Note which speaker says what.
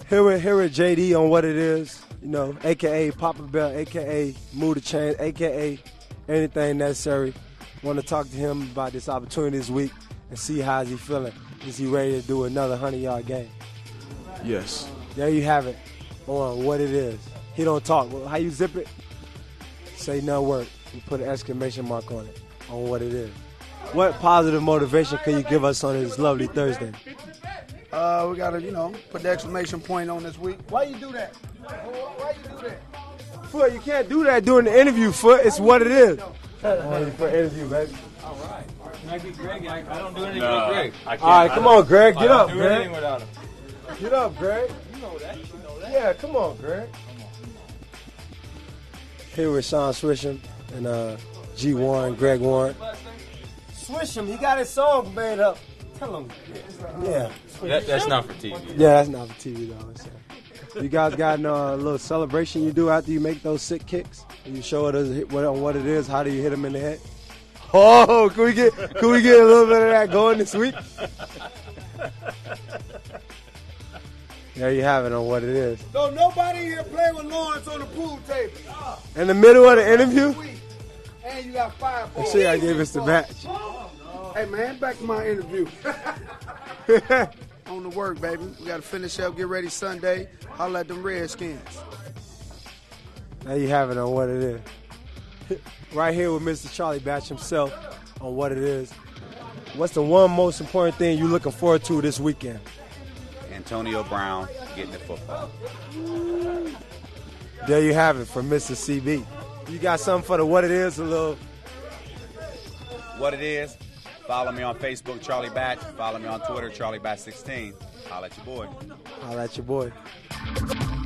Speaker 1: Here with JD on what it is, you know, a.k.a. Papa Bell, a.k.a. Move the Chain, a.k.a. anything necessary. Want to talk to him about this opportunity this week and see how is he feeling. Is he ready to do another 100-yard game?
Speaker 2: Yes.
Speaker 1: There you have it on what it is. He don't talk. Well, how you zip it? Say no word. You put an exclamation mark on it, on what it is. What positive motivation can you give us on this lovely Thursday?
Speaker 3: We got to, put the exclamation point on this week. Why you do that? Why you do that?
Speaker 1: Foot, you can't do that during the interview, Foot. It's what it is. Only for interview, baby.
Speaker 4: All right. Can I get Greg? I don't do anything with Greg.
Speaker 1: All right, come on, Greg. Get up,
Speaker 4: do
Speaker 1: Greg.
Speaker 4: anything without him.
Speaker 1: Get up, Greg.
Speaker 4: You know that.
Speaker 1: Yeah, come on, Greg. Here with Sean Swisham and G. Warren, Greg Warren. Swisham, he got his song made up. Tell him. Yeah.
Speaker 4: That's not for TV.
Speaker 1: Yeah, that's not for TV, though. You guys got a little celebration you do after you make those sick kicks? And you show us on what it is. How do you hit them in the head? Oh, can we get a little bit of that going this week? There you have it on what it is.
Speaker 3: So nobody here play with Lawrence on the pool table.
Speaker 1: In the middle of the interview?
Speaker 3: And you got 5 balls.
Speaker 1: Let's see, I gave us the match.
Speaker 3: Hey, man, back to my interview. On the work, baby. We got to finish up, get ready Sunday. Holla at them Redskins.
Speaker 1: There you have it on what it is. Right here with Mr. Charlie Batch himself on what it is. What's the one most important thing you're looking forward to this weekend?
Speaker 5: Antonio Brown getting the football.
Speaker 1: There you have it from Mr. CB. You got something for the what it is, a little?
Speaker 5: What it is, follow me on Facebook, Charlie Batch. Follow me on Twitter, Charlie Batch 16. Holla at your boy.
Speaker 1: Holla at your boy.